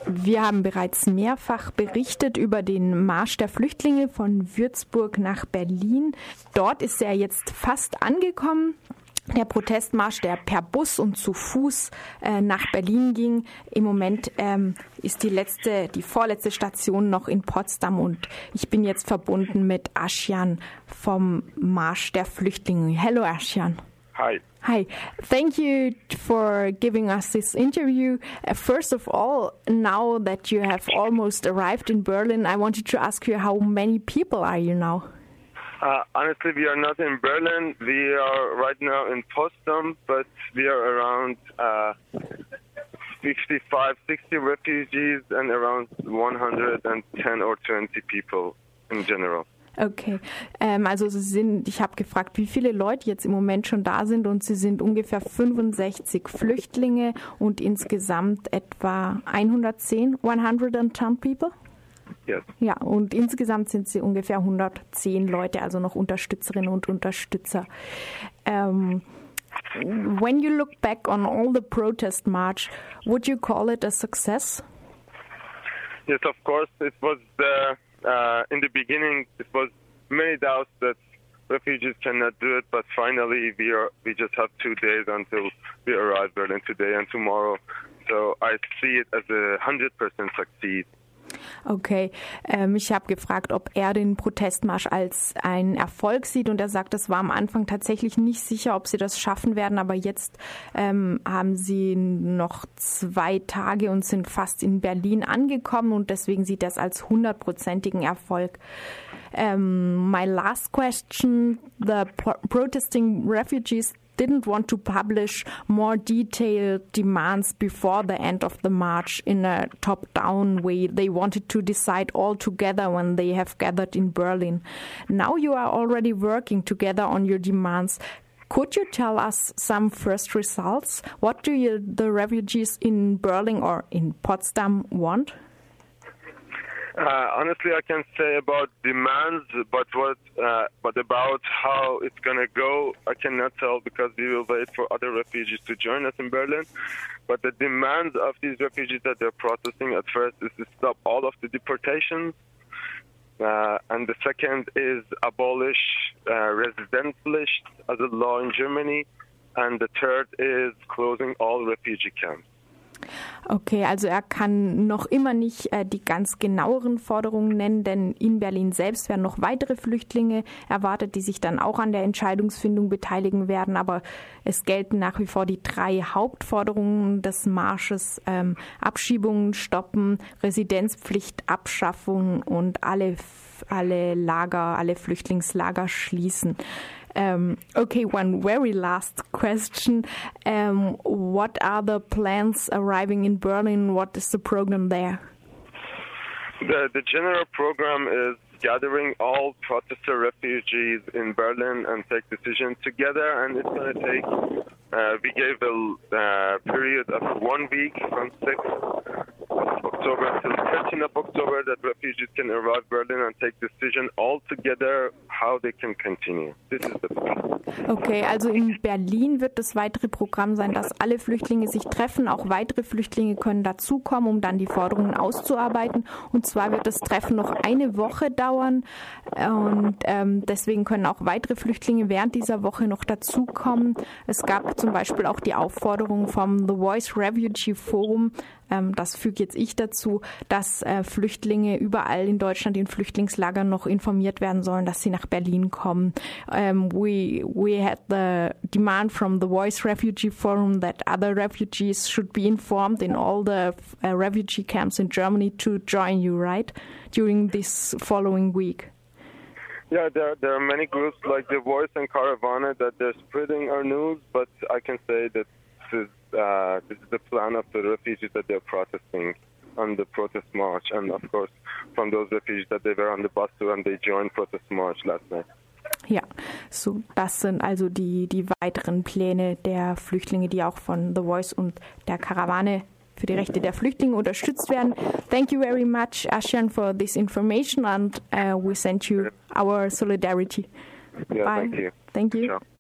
Wir haben bereits mehrfach berichtet über den Marsch der Flüchtlinge von Würzburg nach Berlin. Dort ist er jetzt fast angekommen. Der Protestmarsch, der per Bus und zu Fuß nach Berlin ging. Im Moment ist die vorletzte Station noch in Potsdam und ich bin jetzt verbunden mit Ashyan vom Marsch der Flüchtlinge. Hello, Ashyan. Hi. Hi. Thank you for giving us this interview. First of all, now that you have almost arrived in Berlin, I wanted to ask you how many people are you now? Honestly, we are not in Berlin. We are right now in Potsdam, but we are around 55, 60 refugees and around 110 or 20 people in general. Okay, also ich habe gefragt, wie viele Leute jetzt im Moment schon da sind und sie sind ungefähr 65 Flüchtlinge und insgesamt etwa 110 people? Yes. Ja, und insgesamt sind sie ungefähr 110 Leute, also noch Unterstützerinnen und Unterstützer. When you look back on all the protest march, would you call it a success? Yes, of course. It was in the beginning, it was many doubts that refugees cannot do it, but finally we just have 2 days until we arrive Berlin today and tomorrow. So I see it as a 100% succeed. Okay, ich habe gefragt, ob er den Protestmarsch als einen Erfolg sieht und er sagt, es war am Anfang tatsächlich nicht sicher, ob sie das schaffen werden, aber jetzt haben sie noch 2 Tage und sind fast in Berlin angekommen und deswegen sieht er es als 100%igen Erfolg. My last question, the protesting refugees didn't want to publish more detailed demands before the end of the march in a top-down way. They wanted to decide all together when they have gathered in Berlin. Now you are already working together on your demands. Could you tell us some first results? What do the refugees in Berlin or in Potsdam want? Honestly, I can say about demands, but about how it's gonna go, I cannot tell because we will wait for other refugees to join us in Berlin. But the demands of these refugees that they're protesting at first is to stop all of the deportations, and the second is abolish residence list as a law in Germany, and the third is closing all refugee camps. Okay, also er kann noch immer nicht die ganz genaueren Forderungen nennen, denn in Berlin selbst werden noch weitere Flüchtlinge erwartet, die sich dann auch an der Entscheidungsfindung beteiligen werden. Aber es gelten nach wie vor die 3 Hauptforderungen des Marsches: Abschiebungen stoppen, Residenzpflicht Abschaffung und alle Flüchtlingslager schließen. Okay, one very last question. What are the plans arriving in Berlin? What is the program there? The general program is gathering all protester refugees in Berlin and take decisions together, and it's going to take, we gave a period of 1 week from 6th of October till 13th of October that refugees can arrive Berlin and take decision all together how they can continue. This is the plan. Okay, also in Berlin wird das weitere Programm sein, dass alle Flüchtlinge sich treffen. Auch weitere Flüchtlinge können dazukommen, um dann die Forderungen auszuarbeiten. Und zwar wird das Treffen noch 1 Woche dauern. Und deswegen können auch weitere Flüchtlinge während dieser Woche noch dazukommen. Es gab zum Beispiel auch die Aufforderung vom The Voice Refugee Forum, das füge jetzt ich dazu, dass Flüchtlinge überall in Deutschland in Flüchtlingslagern noch informiert werden sollen, dass sie nach Berlin kommen. We had the demand from the Voice Refugee Forum that other refugees should be informed in all the refugee camps in Germany to join you, right? During this following week. Yeah, there are many groups like The Voice and Caravana that they're spreading our news, but I can say that this is the plan of the refugees that they're protesting on the protest march, and of course from those refugees that they were on the bus too and they joined protest march last night. Ja, so das sind also die weiteren Pläne der Flüchtlinge, die auch von The Voice und der Karawane für die Rechte der Flüchtlinge unterstützt werden. Thank you very much, Ashyan, for this information, and we send you our solidarity. Yeah, Bye. thank you. Thank you. Ciao.